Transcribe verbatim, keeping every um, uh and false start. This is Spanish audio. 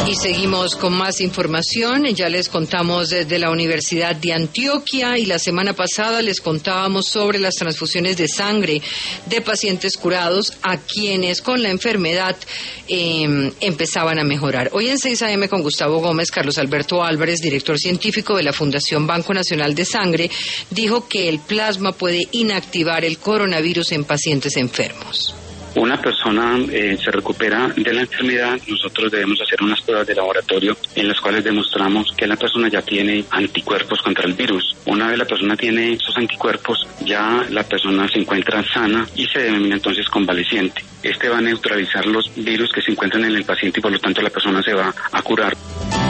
Y seguimos con más información. Ya les contamos desde la Universidad de Antioquia y la semana pasada les contábamos sobre las transfusiones de sangre de pacientes curados a quienes con la enfermedad eh, empezaban a mejorar. Hoy en seis a eme con Gustavo Gómez, Carlos Alberto Álvarez, director científico de la Fundación Banco Nacional de Sangre, dijo que el plasma puede inactivar el coronavirus en pacientes enfermos. Una persona eh, se recupera de la enfermedad, nosotros debemos hacer unas pruebas de laboratorio en las cuales demostramos que la persona ya tiene anticuerpos contra el virus. Una vez la persona tiene esos anticuerpos, ya la persona se encuentra sana y se denomina entonces convaleciente. Este va a neutralizar los virus que se encuentran en el paciente y por lo tanto la persona se va a curar.